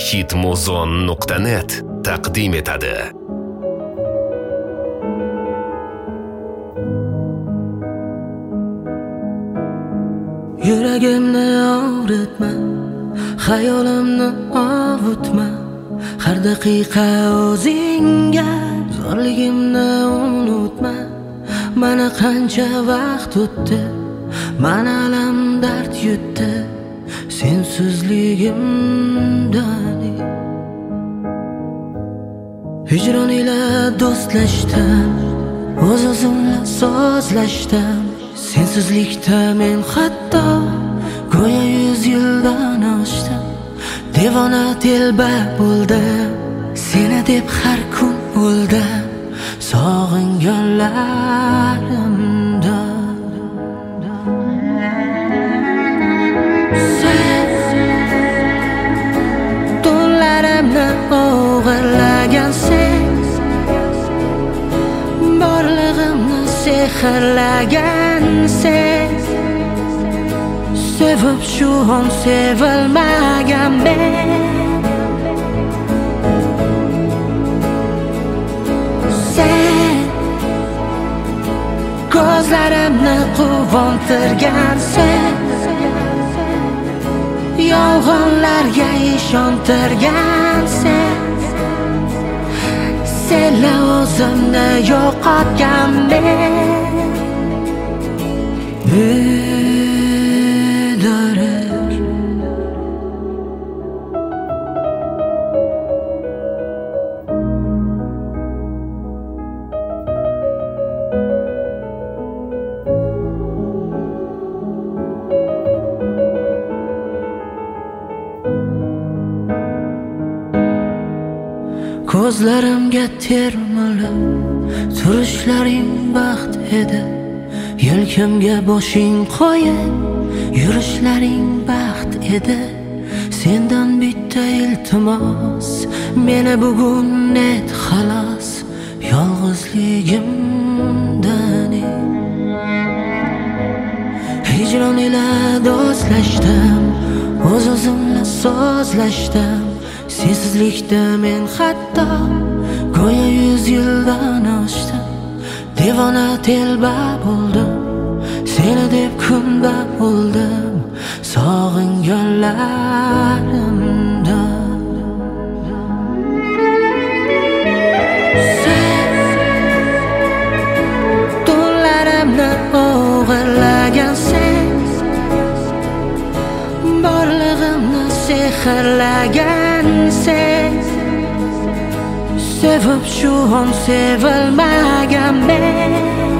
hitmuzon.net taqdim etadi. Yuragimni og'ritma, xayolimni ovutma, har daqiqa o'zingga zo'rligimni unutma. Mana qancha vaqt o'tdi, mana alam dard yutdi sensizligimdan. Hijron ila do'stlashdim, o'z-o'zimla so'zlashdim. Sensizlikda men hatto go'yo 100 yildan oshdim. Devona telba bo'ldim, seni deb har kun o'ldim sog'inganlarimda. Sen tunlarimni o'g'irlagansen, borlig'imni sehrlagansen. Sevib shu on sevilmagan men. Sen ko'zlarimni quvontirgansen, yolg'onlarga ishontirgansen. Senla o'zimni yo'qotgan men. Ko'zlarimga termilib turishlaring baxt edi, yelkamga boshing qo'yib yurishlaring baxt edi. Sendan bitta iltimos, meni bugun net xalos yolg'izligimdan. Hijron ila do'stlashdim, o'z-o'zimla so'zlashdim. Sensizlikda men hatto go'yo 100 yildan oshdim. Devona telba bo'ldim, seni deb kunda o'ldim sog'inganlarimda. Sen tunlarimni o'g'irlagansen, borlig'imni sehrlagansen. Sevib shu on sevilmagan men.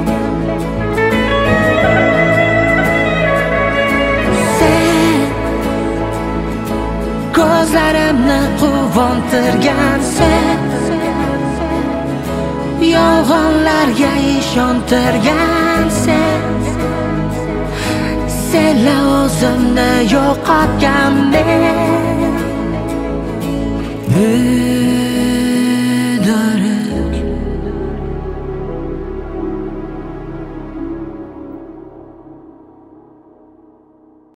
Sen ko'zlarimni quvontirgansen, yolg'onlarga ishontirgansen. Senla o'zimni yo'qotgan men.